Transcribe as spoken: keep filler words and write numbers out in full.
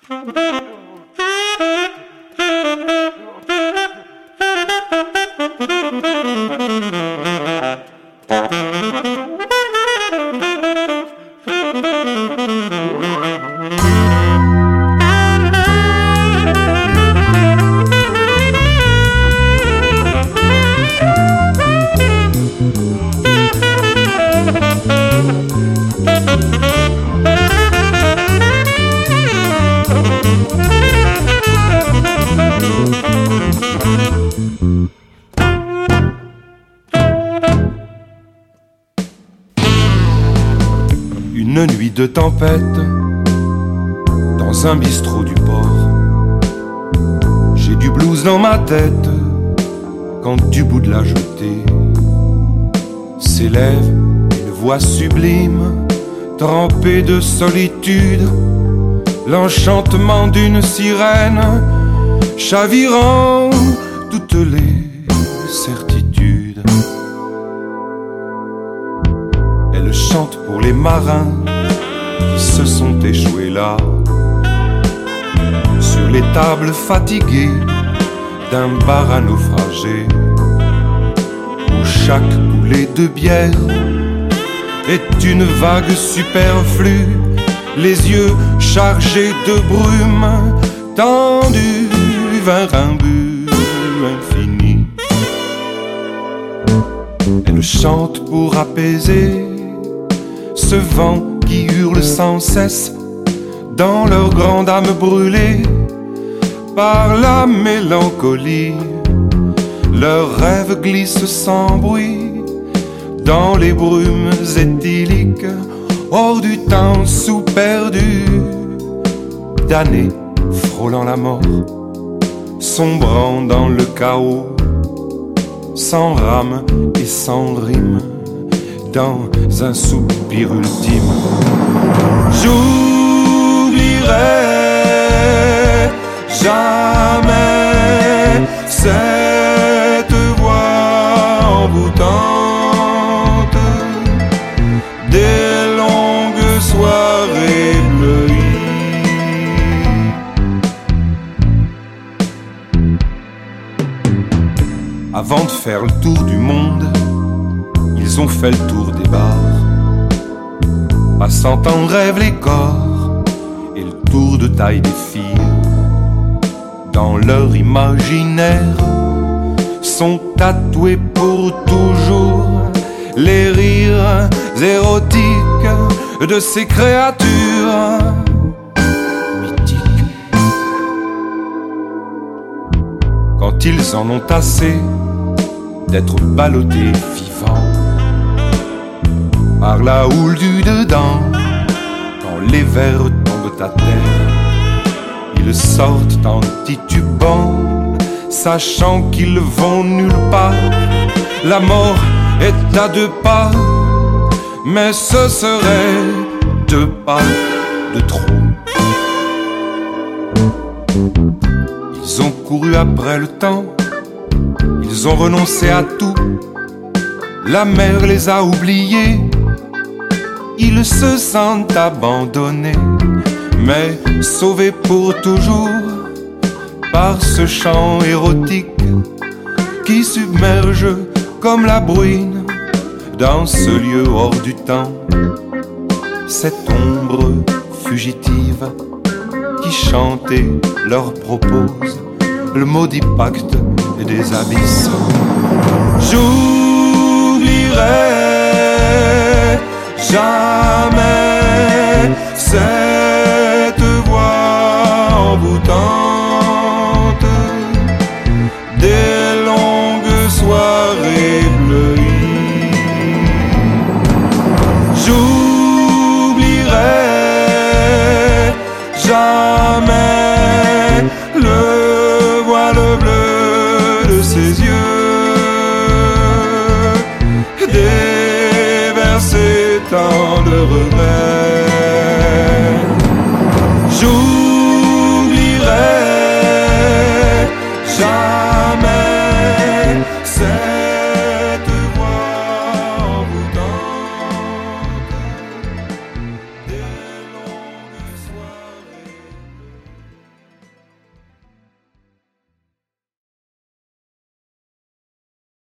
Une nuit de tempête dans un bistrot du port. J'ai du blues dans ma tête quand du bout de la jetée s'élève une voix sublime, trempée de solitude, l'enchantement d'une sirène chavirant toutes les certitudes. Elle chante pour les marins qui se sont échoués là, sur les tables fatiguées d'un bar à naufragé, où chaque coulée de bière est une vague superflue, les yeux chargés de brume, tendus vers un but infini. Elle chante pour apaiser ce vent qui hurle sans cesse dans leur grande âme brûlée par la mélancolie. Leurs rêves glissent sans bruit dans les brumes éthyliques, hors du temps sous-perdu d'années frôlant la mort, sombrant dans le chaos, sans rame et sans rime, dans un soupir ultime. J'oublierai jamais cette voix envoûtante des longues soirées bleuies. Avant de faire le tour du monde, ils ont fait le tour des bars, passant en rêve les corps et le tour de taille des filles. Dans leur imaginaire sont tatoués pour toujours les rires érotiques de ces créatures mythiques. Quand ils en ont assez d'être ballottés vivants par la houle du dedans, quand les vers tombent à terre, ils sortent en titubant, sachant qu'ils vont nulle part. La mort est à deux pas, mais ce serait deux pas de trop. Ils ont couru après le temps, ils ont renoncé à tout. La mer les a oubliés, ils se sentent abandonnés, mais sauvés pour toujours par ce chant érotique qui submerge comme la bruine dans ce lieu hors du temps. Cette ombre fugitive qui chantait leur propose le maudit pacte des abysses. J'oublierai jamais cette voix envoûtante des longues soirées bleuies. J'oublierai jamais le voile bleu de ses yeux, déverser tant de regrets